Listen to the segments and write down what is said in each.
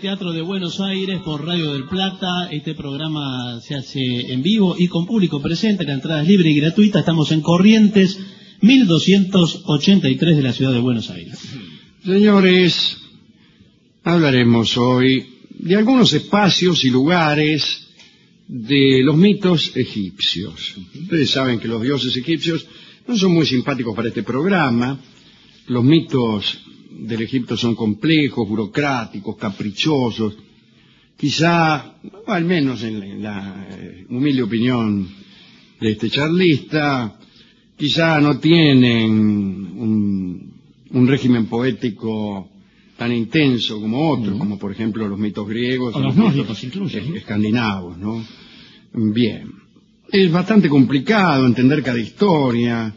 Teatro de Buenos Aires por Radio del Plata. Este programa se hace en vivo y con público presente. La entrada es libre y gratuita. Estamos en Corrientes 1283 de la ciudad de Buenos Aires. Señores, hablaremos hoy de algunos espacios y lugares de los mitos egipcios. Ustedes saben que los dioses egipcios no son muy simpáticos para este programa. Los mitos del Egipto son complejos, burocráticos, caprichosos. Quizá, al menos en la humilde opinión de este charlista, quizá no tienen un régimen poético tan intenso como otros, como por ejemplo los mitos griegos o los nórdicos incluso, escandinavos, ¿no? Bien, es bastante complicado entender cada historia.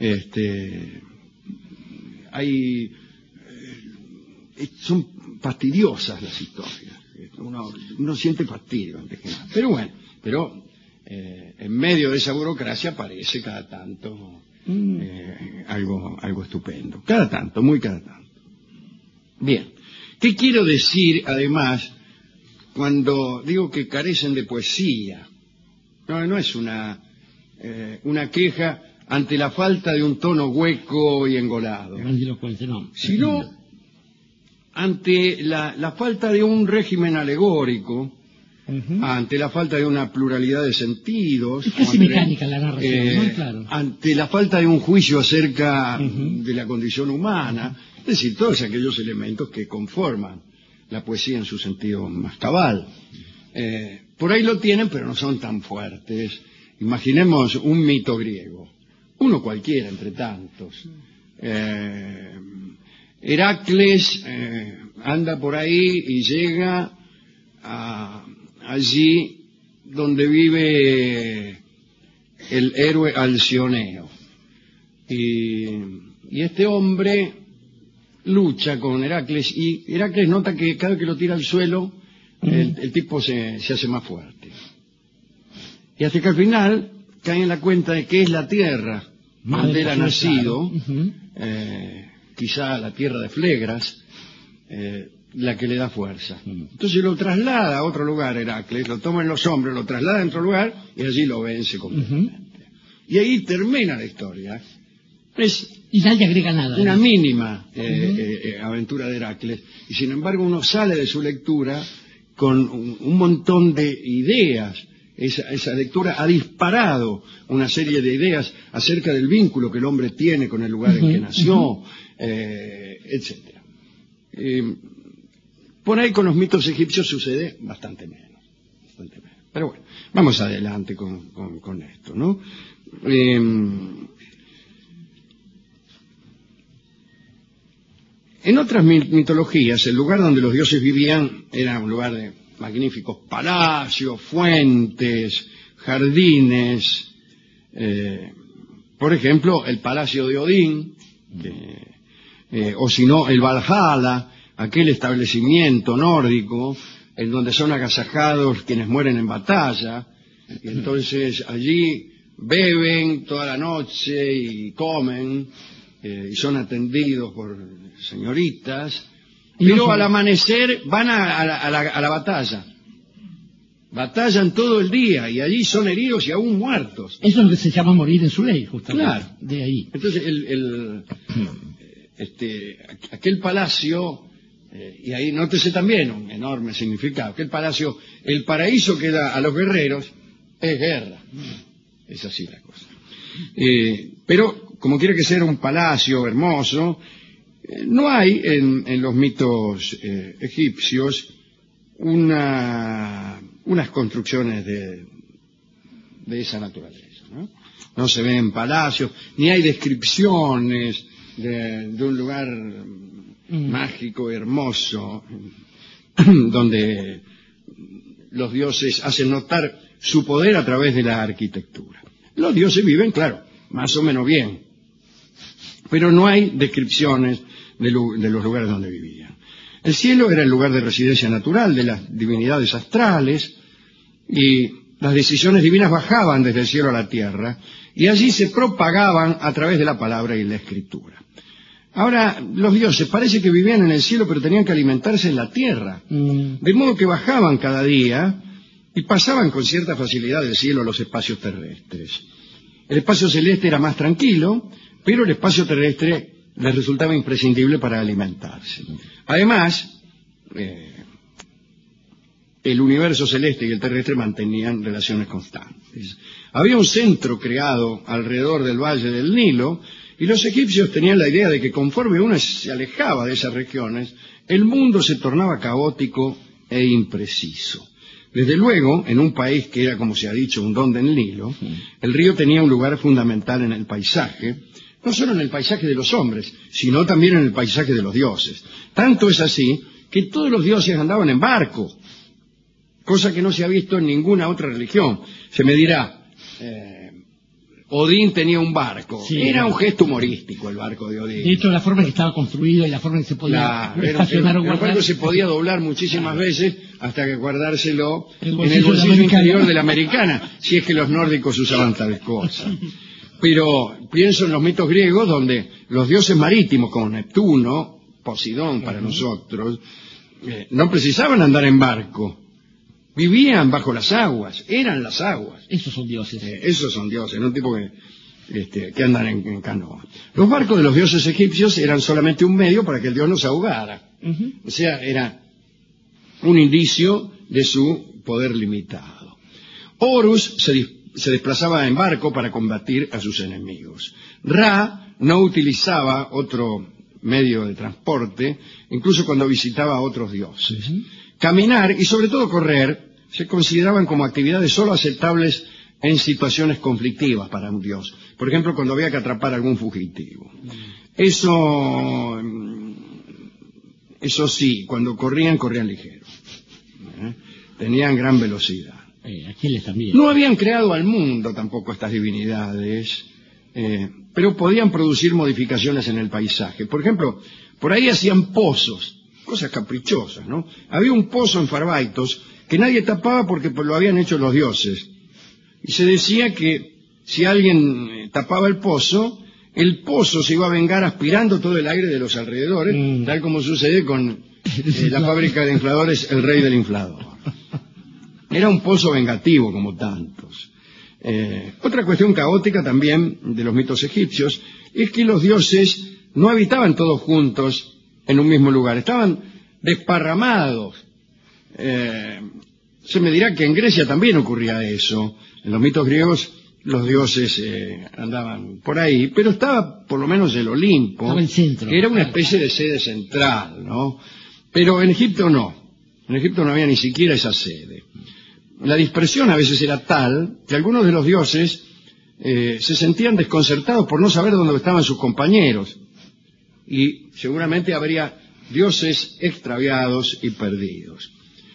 Son fastidiosas las historias. Uno siente fastidio antes que nada. Pero bueno, en medio de esa burocracia aparece cada tanto algo estupendo. Cada tanto, muy cada tanto. Bien, ¿qué quiero decir además cuando digo que carecen de poesía? No es una queja ante la falta de un tono hueco y engolado, sino ante la falta de un régimen alegórico, ante la falta de una pluralidad de sentidos, es casi mecánica la narración, ¿no? Claro. Ante la falta de un juicio acerca de la condición humana, es decir, todos aquellos elementos que conforman la poesía en su sentido más cabal. Por ahí lo tienen, pero no son tan fuertes. Imaginemos un mito griego, uno cualquiera entre tantos. Heracles anda por ahí y llega allí donde vive el héroe Alcioneo. Y este hombre lucha con Heracles y Heracles nota que cada vez que lo tira al suelo, el tipo se hace más fuerte. Y hasta que al final cae en la cuenta de que es la tierra donde él ha nacido, quizá la tierra de Flegras, la que le da fuerza. Entonces lo traslada a otro lugar, Heracles, lo toma en los hombros, lo traslada a otro lugar y allí lo vence completamente. Y ahí termina la historia. Y nadie agrega nada. Una mínima aventura de Heracles. Y sin embargo uno sale de su lectura con un montón de ideas. Esa lectura ha disparado una serie de ideas acerca del vínculo que el hombre tiene con el lugar en que nació, etcétera. Por ahí con los mitos egipcios sucede bastante menos. Pero bueno, vamos adelante con esto, ¿no? En otras mitologías, el lugar donde los dioses vivían era un lugar de magníficos palacios, fuentes, jardines. Por ejemplo, el palacio de Odín, o si no, el Valhalla, aquel establecimiento nórdico en donde son agasajados quienes mueren en batalla, y entonces allí beben toda la noche y comen, y son atendidos por señoritas, pero al amanecer van a la batalla. Batallan todo el día y allí son heridos y aún muertos. Eso es lo que se llama morir en su ley, justamente. Claro. De ahí. Entonces, aquel palacio, y ahí nótese también un enorme significado, aquel palacio, el paraíso que da a los guerreros es guerra. Es así la cosa. Pero, como quiera que sea un palacio hermoso, no hay en los mitos egipcios unas construcciones de esa naturaleza, ¿no? No se ven palacios, ni hay descripciones de un lugar mágico, hermoso, donde los dioses hacen notar su poder a través de la arquitectura. Los dioses viven, claro, más o menos bien, pero no hay descripciones de los lugares donde vivían. El cielo era el lugar de residencia natural de las divinidades astrales, y las decisiones divinas bajaban desde el cielo a la tierra, y allí se propagaban a través de la palabra y la escritura. Ahora, los dioses parece que vivían en el cielo, pero tenían que alimentarse en la tierra. De modo que bajaban cada día y pasaban con cierta facilidad del cielo a los espacios terrestres. El espacio celeste era más tranquilo, pero el espacio terrestre les resultaba imprescindible para alimentarse. Además, el universo celeste y el terrestre mantenían relaciones constantes. Había un centro creado alrededor del valle del Nilo, y los egipcios tenían la idea de que conforme uno se alejaba de esas regiones, el mundo se tornaba caótico e impreciso. Desde luego, en un país que era, como se ha dicho, un don del Nilo, el río tenía un lugar fundamental en el paisaje, no solo en el paisaje de los hombres, sino también en el paisaje de los dioses. Tanto es así que todos los dioses andaban en barco, cosa que no se ha visto en ninguna otra religión. Se me dirá, Odín tenía un barco. Sí, era un gesto humorístico el barco de Odín. De hecho, la forma en que estaba construido y la forma en que se podía estacionar o guardar. El barco se podía doblar muchísimas veces hasta que guardárselo en el bolsillo interior de la americana, si es que los nórdicos usaban tal cosa. Pero pienso en los mitos griegos, donde los dioses marítimos, como Neptuno, Poseidón para nosotros, no precisaban andar en barco. Vivían bajo las aguas, eran las aguas. Esos son dioses. Esos son dioses, no un tipo que andan en canoa. Los barcos de los dioses egipcios eran solamente un medio para que el dios no se ahogara. O sea, era un indicio de su poder limitado. Horus se desplazaba en barco para combatir a sus enemigos. Ra no utilizaba otro medio de transporte, incluso cuando visitaba a otros dioses. Caminar y sobre todo correr se consideraban como actividades solo aceptables en situaciones conflictivas para un dios. Por ejemplo, cuando había que atrapar a algún fugitivo. Eso sí, cuando corrían ligero. Tenían gran velocidad. Aquiles también. No habían creado al mundo tampoco estas divinidades, pero podían producir modificaciones en el paisaje. Por ejemplo, por ahí hacían pozos. Cosas caprichosas, ¿no? Había un pozo en Farbaitos que nadie tapaba porque lo habían hecho los dioses. Y se decía que si alguien tapaba el pozo se iba a vengar aspirando todo el aire de los alrededores, tal como sucede con la fábrica de infladores El Rey del Inflador. Era un pozo vengativo como tantos. Otra cuestión caótica también de los mitos egipcios es que los dioses no habitaban todos juntos en un mismo lugar, estaban desparramados. Se me dirá que en Grecia también ocurría eso. En los mitos griegos los dioses andaban por ahí, pero estaba por lo menos el Olimpo, el centro, que era una especie de sede central, ¿no? Pero en Egipto no. En Egipto no había ni siquiera esa sede. La dispersión a veces era tal que algunos de los dioses se sentían desconcertados por no saber dónde estaban sus compañeros. Y seguramente habría dioses extraviados y perdidos.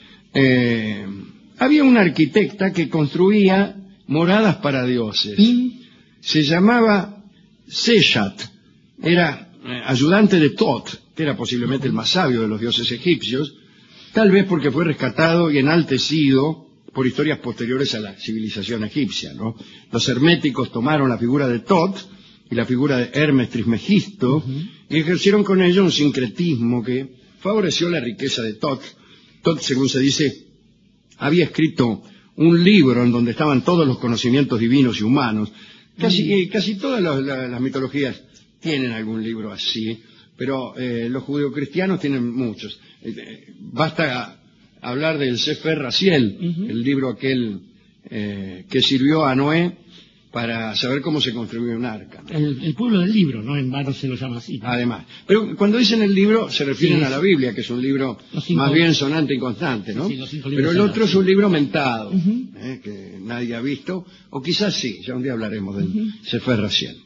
Había una arquitecta que construía moradas para dioses. Se llamaba Seshat. Era ayudante de Tot, que era posiblemente el más sabio de los dioses egipcios, tal vez porque fue rescatado y enaltecido por historias posteriores a la civilización egipcia, ¿no? Los herméticos tomaron la figura de Tot y la figura de Hermes Trismegisto, y ejercieron con ello un sincretismo que favoreció la riqueza de Tot. Tot, según se dice, había escrito un libro en donde estaban todos los conocimientos divinos y humanos. Casi todas las mitologías tienen algún libro así, pero los judeocristianos tienen muchos. Basta hablar del Sefer Raziel, el libro aquel que sirvió a Noé para saber cómo se construyó un arca. El pueblo del libro, no en vano se lo llama así. Además. Pero cuando dicen el libro se refieren a la Biblia, que es un libro más bien sonante y constante, ¿no? Pero el otro es un libro mentado, que nadie ha visto, o quizás sí, ya un día hablaremos del Sefer Raziel.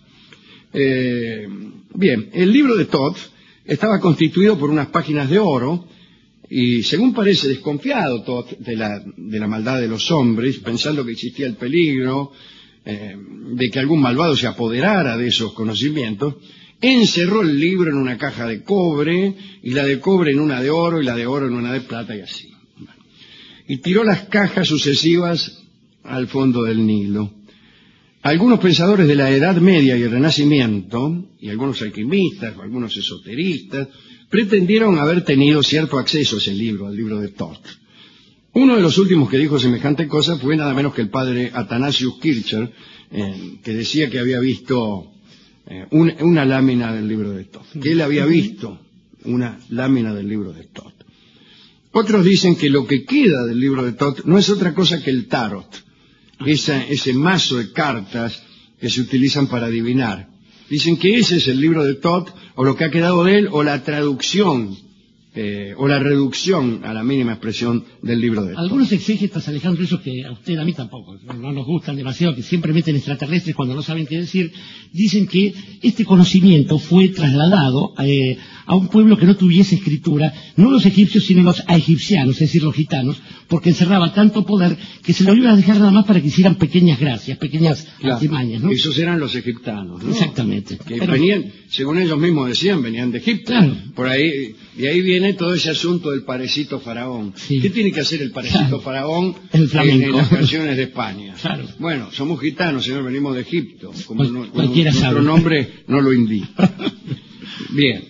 Bien, el libro de Tot estaba constituido por unas páginas de oro, y según parece desconfiado Tot de la maldad de los hombres, pensando que existía el peligro de que algún malvado se apoderara de esos conocimientos, encerró el libro en una caja de cobre, y la de cobre en una de oro, y la de oro en una de plata, y así. Y tiró las cajas sucesivas al fondo del Nilo. Algunos pensadores de la Edad Media y el Renacimiento, y algunos alquimistas, o algunos esoteristas, pretendieron haber tenido cierto acceso a ese libro, al libro de Thoth. Uno de los últimos que dijo semejante cosa fue nada menos que el padre Athanasius Kircher, que decía que había visto una lámina del libro de Thoth, que él había visto una lámina del libro de Thoth. Otros dicen que lo que queda del libro de Thoth no es otra cosa que el tarot, ese mazo de cartas que se utilizan para adivinar. Dicen que ese es el libro de Thoth, o lo que ha quedado de él, o la traducción, o la reducción a la mínima expresión del libro de Thoth. Algunos exégetas, Alejandro, esos que a usted, a mí tampoco, no nos gustan demasiado, que siempre meten extraterrestres cuando no saben qué decir, dicen que este conocimiento fue trasladado a un pueblo que no tuviese escritura, no los egipcios, sino los egipcianos, es decir, los gitanos, porque encerraba tanto poder que se lo iban a dejar nada más para que hicieran pequeñas gracias, pequeñas artimañas, ¿no? Esos eran los egiptanos, ¿no? Exactamente. Que venían, según ellos mismos decían, venían de Egipto. Claro. Por ahí, y ahí viene todo ese asunto del parecito faraón. Sí. ¿Qué tiene que hacer el parecito faraón flamenco en las canciones de España? Claro. Bueno, somos gitanos, señor, venimos de Egipto, como cualquiera nuestro sabe. nombre no lo indica. Bien.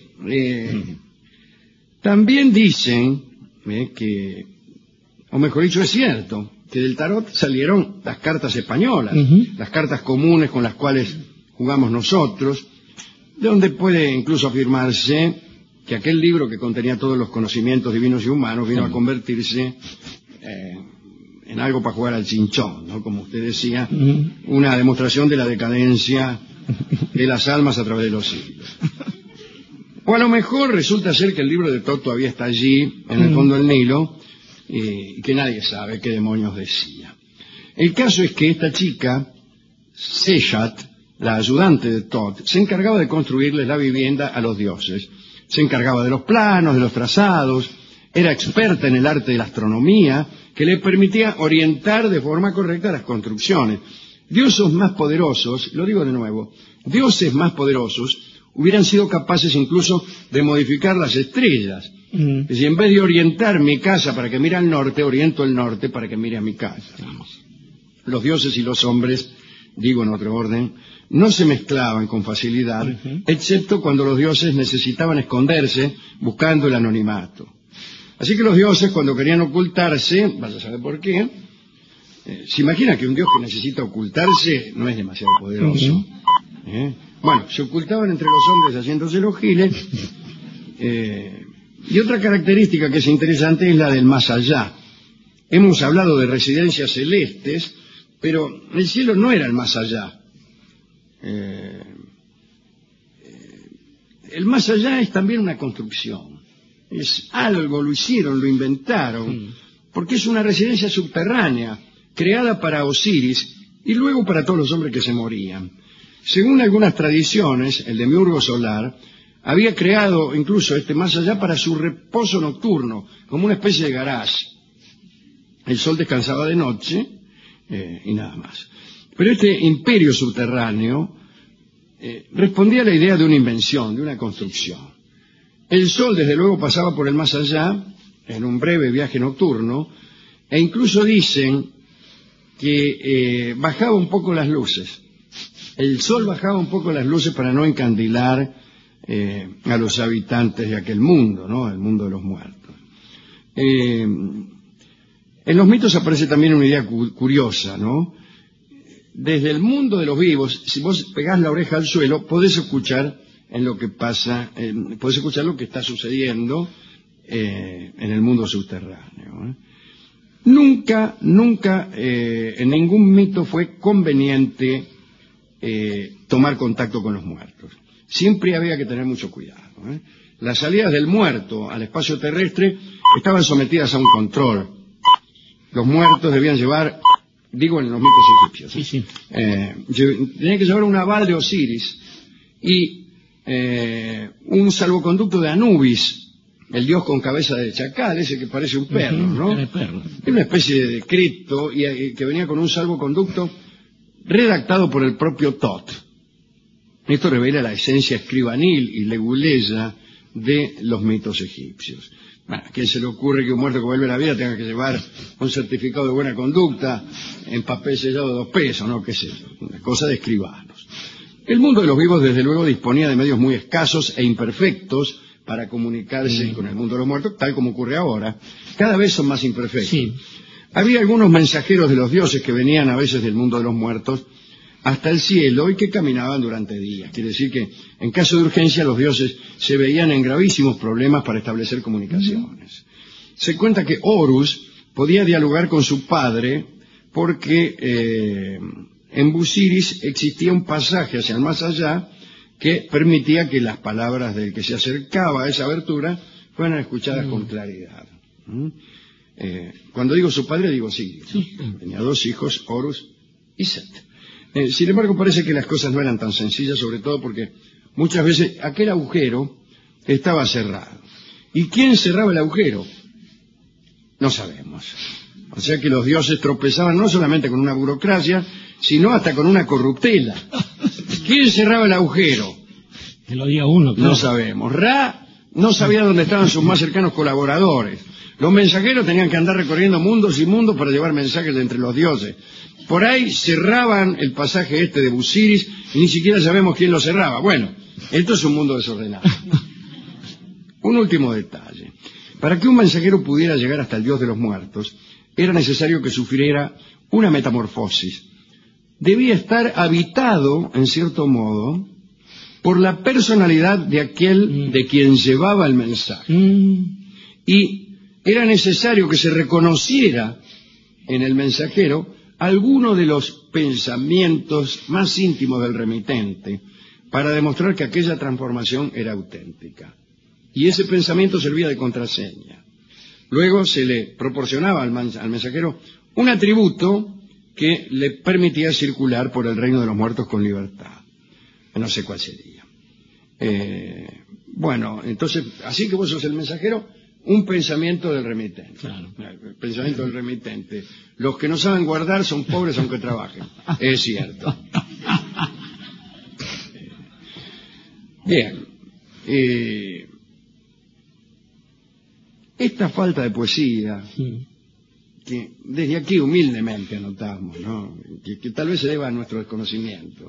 También dicen que, o mejor dicho, es cierto, que del tarot salieron las cartas españolas, las cartas comunes con las cuales jugamos nosotros, de donde puede incluso afirmarse que aquel libro que contenía todos los conocimientos divinos y humanos vino a convertirse en algo para jugar al chinchón, ¿no? Como usted decía, una demostración de la decadencia de las almas a través de los siglos. O a lo mejor resulta ser que el libro de Thoth todavía está allí, en el fondo del Nilo, y que nadie sabe qué demonios decía. El caso es que esta chica, Seshat, la ayudante de Thoth, se encargaba de construirles la vivienda a los dioses. Se encargaba de los planos, de los trazados, era experta en el arte de la astronomía, que le permitía orientar de forma correcta las construcciones. Dioses más poderosos, lo digo de nuevo, dioses más poderosos hubieran sido capaces incluso de modificar las estrellas. Es decir, en vez de orientar mi casa para que mire al norte, oriento el norte para que mire a mi casa. Los dioses y los hombres, digo en otro orden, no se mezclaban con facilidad, excepto cuando los dioses necesitaban esconderse buscando el anonimato. Así que los dioses, cuando querían ocultarse, vaya a saber por qué, se imagina que un dios que necesita ocultarse no es demasiado poderoso. Bueno, se ocultaban entre los hombres haciéndose los giles. Y otra característica que es interesante es la del más allá. Hemos hablado de residencias celestes, pero el cielo no era el más allá. El más allá es también una construcción. Es algo, lo hicieron, lo inventaron, porque es una residencia subterránea, creada para Osiris y luego para todos los hombres que se morían. Según algunas tradiciones, el demiurgo solar había creado incluso este más allá para su reposo nocturno, como una especie de garage. El sol descansaba de noche y nada más. Pero este imperio subterráneo respondía a la idea de una invención, de una construcción. El sol, desde luego, pasaba por el más allá en un breve viaje nocturno, e incluso dicen que bajaba un poco las luces. El sol bajaba un poco las luces para no encandilar a los habitantes de aquel mundo, ¿no? El mundo de los muertos. En los mitos aparece también una idea curiosa, ¿no? Desde el mundo de los vivos, si vos pegás la oreja al suelo, podés escuchar en lo que pasa, podés escuchar lo que está sucediendo en el mundo subterráneo. Nunca en ningún mito fue conveniente tomar contacto con los muertos. Siempre había que tener mucho cuidado. Las salidas del muerto al espacio terrestre estaban sometidas a un control. Los muertos debían llevar, digo en los mitos egipcios, tenían que llevar un aval de Osiris y un salvoconducto de Anubis, el dios con cabeza de chacal, ese que parece un perro, ¿no? Es una especie de decreto y que venía con un salvoconducto redactado por el propio Thoth. Esto revela la esencia escribanil y leguleya de los mitos egipcios. Bueno, ¿a quién se le ocurre que un muerto que vuelve a la vida tenga que llevar un certificado de buena conducta en papel sellado de 2 pesos, no? ¿Qué sé yo? Una cosa de escribanos. El mundo de los vivos, desde luego, disponía de medios muy escasos e imperfectos para comunicarse con el mundo de los muertos, tal como ocurre ahora. Cada vez son más imperfectos. Sí. Había algunos mensajeros de los dioses que venían a veces del mundo de los muertos hasta el cielo y que caminaban durante días. Quiere decir que en caso de urgencia los dioses se veían en gravísimos problemas para establecer comunicaciones. Se cuenta que Horus podía dialogar con su padre porque en Busiris existía un pasaje hacia el más allá que permitía que las palabras del que se acercaba a esa abertura fueran escuchadas con claridad. Cuando digo su padre, digo Sirio. Tenía 2 hijos, Horus y Set. Sin embargo, parece que las cosas no eran tan sencillas, sobre todo porque muchas veces aquel agujero estaba cerrado. ¿Y quién cerraba el agujero? No sabemos. O sea que los dioses tropezaban no solamente con una burocracia, sino hasta con una corruptela. ¿Quién cerraba el agujero? Que lo diga uno, claro. No sabemos. Ra no sabía dónde estaban sus más cercanos colaboradores. Los mensajeros tenían que andar recorriendo mundos y mundos para llevar mensajes entre los dioses. Por ahí cerraban el pasaje este de Busiris y ni siquiera sabemos quién lo cerraba. Bueno, esto es un mundo desordenado. Un último detalle. Para que un mensajero pudiera llegar hasta el dios de los muertos, era necesario que sufriera una metamorfosis. Debía estar habitado, en cierto modo, por la personalidad de aquel de quien llevaba el mensaje. Y era necesario que se reconociera en el mensajero alguno de los pensamientos más íntimos del remitente para demostrar que aquella transformación era auténtica. Y ese pensamiento servía de contraseña. Luego se le proporcionaba al mensajero un atributo que le permitía circular por el reino de los muertos con libertad. No sé cuál sería. Bueno, entonces, así que vos sos el mensajero, un pensamiento del remitente. Claro. El pensamiento del remitente. Los que no saben guardar son pobres aunque trabajen. Es cierto. Bien. Esta falta de poesía, que desde aquí humildemente anotamos, ¿no? que tal vez se deba a nuestro desconocimiento,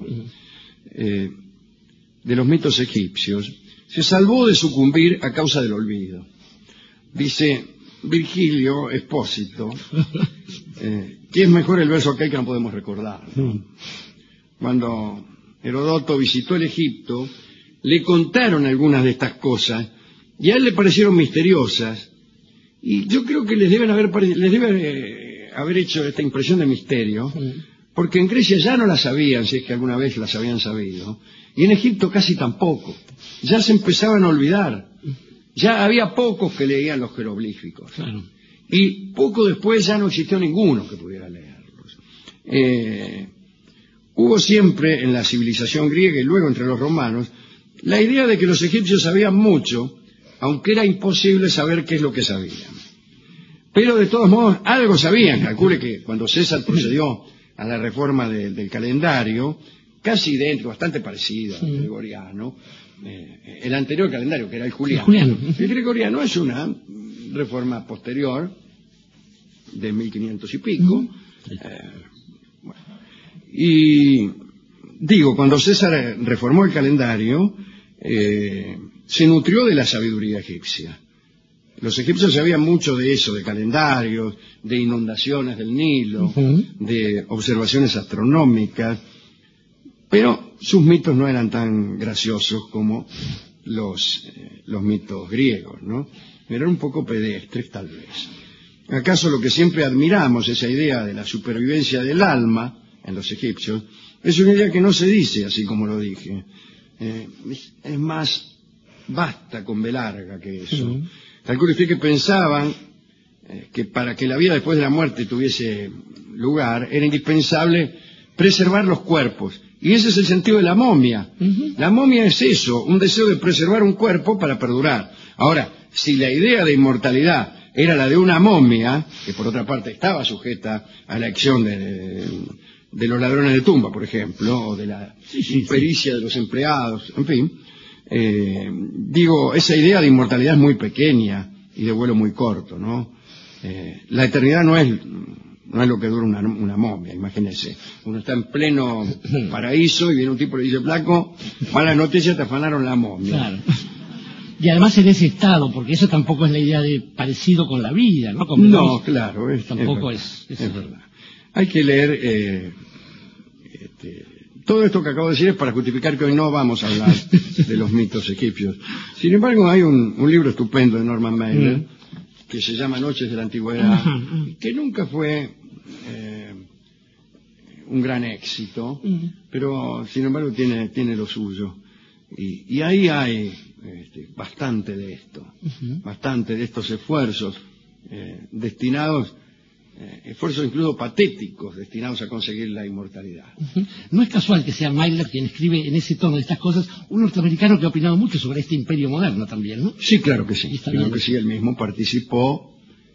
de los mitos egipcios, se salvó de sucumbir a causa del olvido. Dice Virgilio Espósito, que es mejor el verso aquel que no podemos recordar, ¿no? Cuando Herodoto visitó el Egipto, le contaron algunas de estas cosas y a él le parecieron misteriosas, y yo creo que les debe haber hecho esta impresión de misterio, porque en Grecia ya no las sabían, si es que alguna vez las habían sabido, y en Egipto casi tampoco. Ya se empezaban a olvidar. Ya había pocos que leían los jeroglíficos. Claro. Y poco después ya no existió ninguno que pudiera leerlos. Hubo siempre en la civilización griega y luego entre los romanos la idea de que los egipcios sabían mucho, aunque era imposible saber qué es lo que sabían. Pero de todos modos algo sabían. Calcule que cuando César procedió a la reforma del calendario, casi idéntico, bastante parecido al gregoriano, el anterior calendario, que era el juliano. El gregoriano es una reforma posterior, de 1500 y pico. Y digo, cuando César reformó el calendario, se nutrió de la sabiduría egipcia. Los egipcios sabían mucho de eso, de calendarios, de inundaciones del Nilo, de observaciones astronómicas, pero sus mitos no eran tan graciosos como los mitos griegos, ¿no? Eran un poco pedestres, tal vez. ¿Acaso lo que siempre admiramos, esa idea de la supervivencia del alma en los egipcios, es una idea que no se dice así como lo dije? Es más vasta con B larga que eso. Calcule usted que pensaban que para que la vida después de la muerte tuviese lugar, era indispensable preservar los cuerpos. Y ese es el sentido de la momia. La momia es eso, un deseo de preservar un cuerpo para perdurar. Ahora, si la idea de inmortalidad era la de una momia, que por otra parte estaba sujeta a la acción de los ladrones de tumba, por ejemplo, o de la impericia de los empleados, en fin, Digo, esa idea de inmortalidad es muy pequeña y de vuelo muy corto, ¿no? La eternidad no es lo que dura una momia, imagínense. Uno está en pleno paraíso y viene un tipo y le dice, flaco, malas noticias, te afanaron la momia. Claro. Y además en ese estado, porque eso tampoco es la idea de parecido con la vida, ¿no? No, claro, tampoco es verdad. Hay que leer... todo esto que acabo de decir es para justificar que hoy no vamos a hablar de los mitos egipcios. Sin embargo, hay un libro estupendo de Norman Mailer que se llama Noches de la Antigüedad, que nunca fue un gran éxito, pero sin embargo tiene lo suyo. Y ahí hay bastante de esto, bastante de estos esfuerzos destinados, esfuerzos incluso patéticos, destinados a conseguir la inmortalidad. No es casual que sea Mailer quien escribe en ese tono de estas cosas, un norteamericano que ha opinado mucho sobre este imperio moderno también, ¿no? Sí, claro que sí. Claro que sí, él mismo participó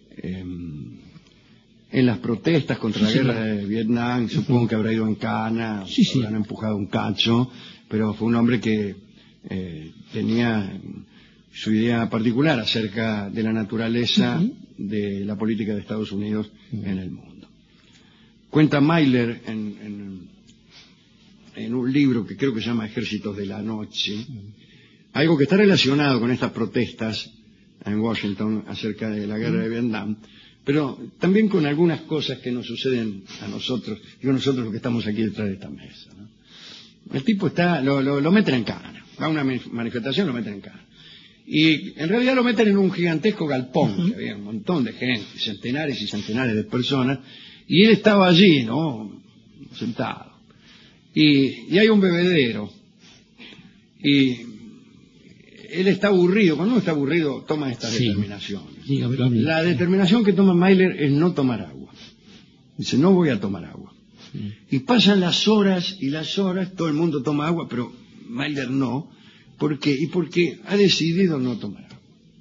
en las protestas contra la guerra de Vietnam. Supongo que habrá ido en cana, habrán empujado un cacho, pero fue un hombre que tenía su idea particular acerca de la naturaleza de la política de Estados Unidos en el mundo. Cuenta Mailer en un libro que creo que se llama Ejércitos de la Noche, algo que está relacionado con estas protestas en Washington acerca de la guerra de Vietnam, pero también con algunas cosas que nos suceden a nosotros, digo nosotros los que estamos aquí detrás de esta mesa, ¿no? El tipo lo meten en cana, va a una manifestación, lo meten en cana. Y en realidad lo meten en un gigantesco galpón, que había un montón de gente, centenares y centenares de personas, y él estaba allí, ¿no? Sentado. Y hay un bebedero. Y él está aburrido. Cuando uno está aburrido, toma estas determinaciones. La determinación que toma Mailer es no tomar agua. Dice, no voy a tomar agua. Y pasan las horas y las horas, todo el mundo toma agua, pero Mailer no. ¿Por qué? Y porque ha decidido no tomar agua.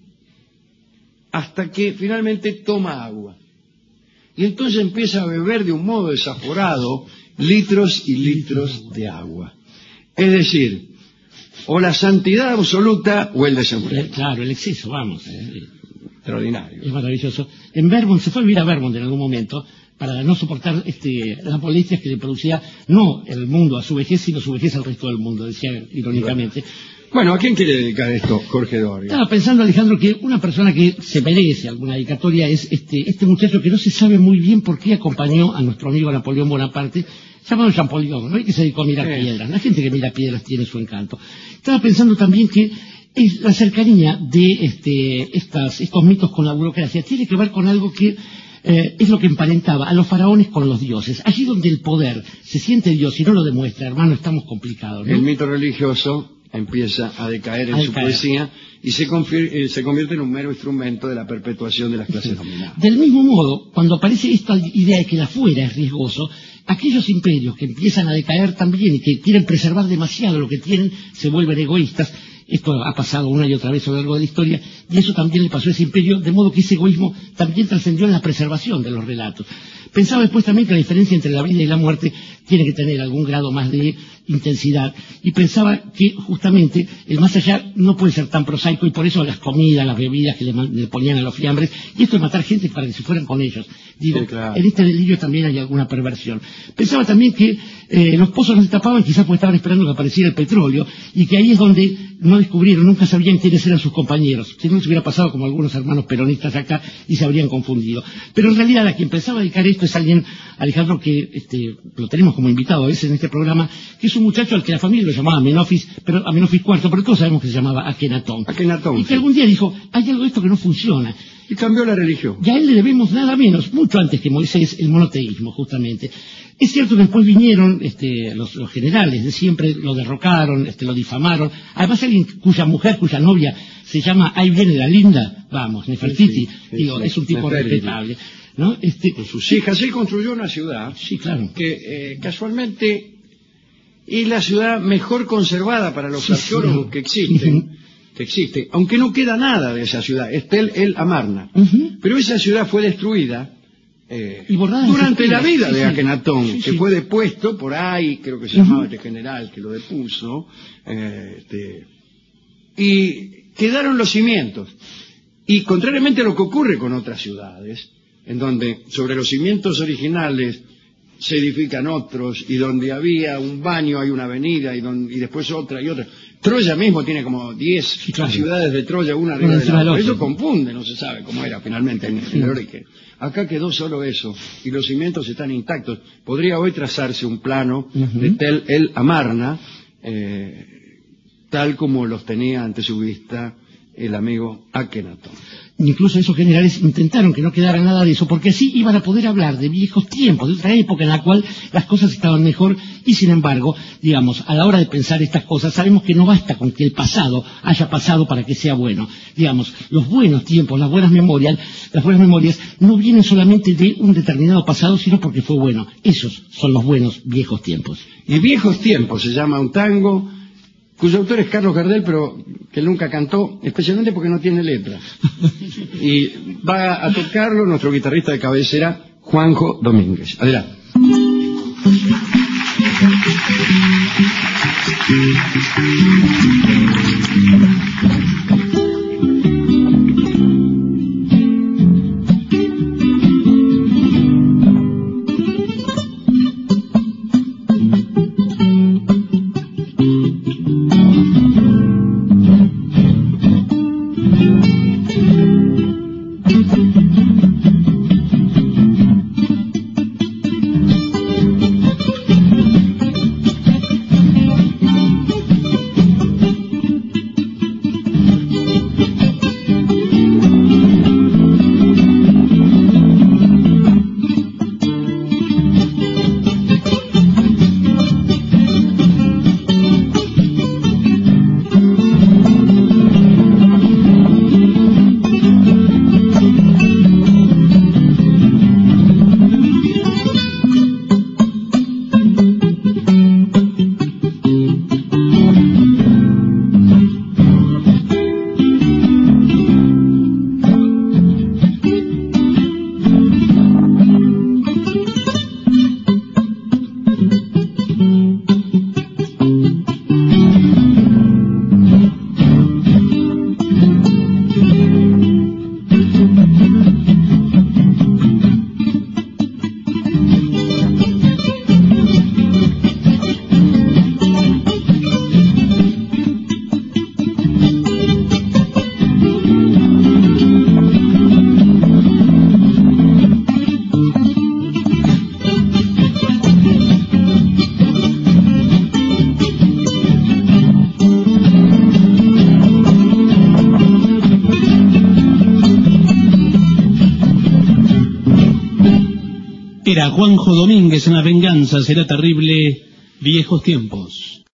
Hasta que finalmente toma agua. Y entonces empieza a beber de un modo desaforado litros y litros de agua. Es decir, o la santidad absoluta o el desenfreno. Claro, el exceso, vamos. Extraordinario. Es maravilloso. En Vermont, se fue a vivir a Vermont en algún momento para no soportar las molestias que le producía no el mundo a su vejez, sino su vejez al resto del mundo, decía irónicamente. Bueno, ¿a quién quiere dedicar esto, Jorge Doria? Estaba pensando, Alejandro, que una persona que se merece alguna dedicatoria es este muchacho que no se sabe muy bien por qué acompañó a nuestro amigo Napoleón Bonaparte, llamado Champollion, ¿no? Y que se dedicó a mirar piedras. La gente que mira piedras tiene su encanto. Estaba pensando también que es la cercanía de estos mitos con la burocracia tiene que ver con algo que es lo que emparentaba a los faraones con los dioses. Allí donde el poder se siente Dios y no lo demuestra, hermano, estamos complicados, ¿no? El mito religioso empieza a decaer en su poesía y se convierte en un mero instrumento de la perpetuación de las clases dominantes. Del mismo modo, cuando aparece esta idea de que la fuera es riesgoso, aquellos imperios que empiezan a decaer también y que quieren preservar demasiado lo que tienen, se vuelven egoístas. Esto ha pasado una y otra vez a lo largo de la historia, y eso también le pasó a ese imperio, de modo que ese egoísmo también trascendió en la preservación de los relatos. Pensaba después también que la diferencia entre la vida y la muerte tiene que tener algún grado más de intensidad, y pensaba que justamente el más allá no puede ser tan prosaico, y por eso las comidas, las bebidas que le ponían a los fiambres, y esto es matar gente para que se fueran con ellos. Digo, sí, claro. En este delirio también hay alguna perversión. Pensaba también que los pozos no se tapaban, quizás porque estaban esperando que apareciera el petróleo, y que ahí es donde no descubrieron, nunca sabían quiénes eran sus compañeros. Si no les hubiera pasado como algunos hermanos peronistas acá y se habrían confundido. Pero en realidad a quien pensaba dedicar esto es alguien, Alejandro, que lo tenemos como invitado a veces en este programa, que es un muchacho al que la familia lo llamaba Menofis IV, pero todos sabemos que se llamaba Akenatón. Y que algún día dijo, hay algo de esto que no funciona. Y cambió la religión. Y a él le debemos nada menos, mucho antes que Moisés, el monoteísmo, justamente. Es cierto que después vinieron los generales de siempre, lo derrocaron, lo difamaron. Además, alguien cuya mujer, cuya novia se llama Ahí viene la linda, vamos, Nefertiti, es un tipo respetable, ¿no? Con sus hijas, él construyó una ciudad, sí, claro, que casualmente es la ciudad mejor conservada para los arqueólogos que existe, aunque no queda nada de esa ciudad, es el Amarna. Pero esa ciudad fue destruida durante la vida de Akenatón, que fue depuesto por ahí, creo que se llamaba este general que lo depuso, y quedaron los cimientos. Y contrariamente a lo que ocurre con otras ciudades, en donde sobre los cimientos originales se edifican otros, y donde había un baño hay una avenida, y después otra y otra. Troya mismo tiene como 10 ciudades de Troya, una arriba de la otra. Eso confunde, no se sabe cómo era finalmente en el origen. Acá quedó solo eso, y los cimientos están intactos. Podría hoy trazarse un plano de Tel el Amarna, tal como los tenía ante su vista el amigo Akenatón. Incluso esos generales intentaron que no quedara nada de eso, porque así iban a poder hablar de viejos tiempos, de otra época en la cual las cosas estaban mejor, y sin embargo, digamos, a la hora de pensar estas cosas, sabemos que no basta con que el pasado haya pasado para que sea bueno. Digamos, los buenos tiempos, las buenas memorias no vienen solamente de un determinado pasado, sino porque fue bueno. Esos son los buenos viejos tiempos. Y Viejos Tiempos se llama un tango cuyo autor es Carlos Gardel, pero que nunca cantó, especialmente porque no tiene letra. Y va a tocarlo nuestro guitarrista de cabecera, Juanjo Domínguez. Adelante. Era Juanjo Domínguez en La Venganza Será Terrible, Viejos Tiempos.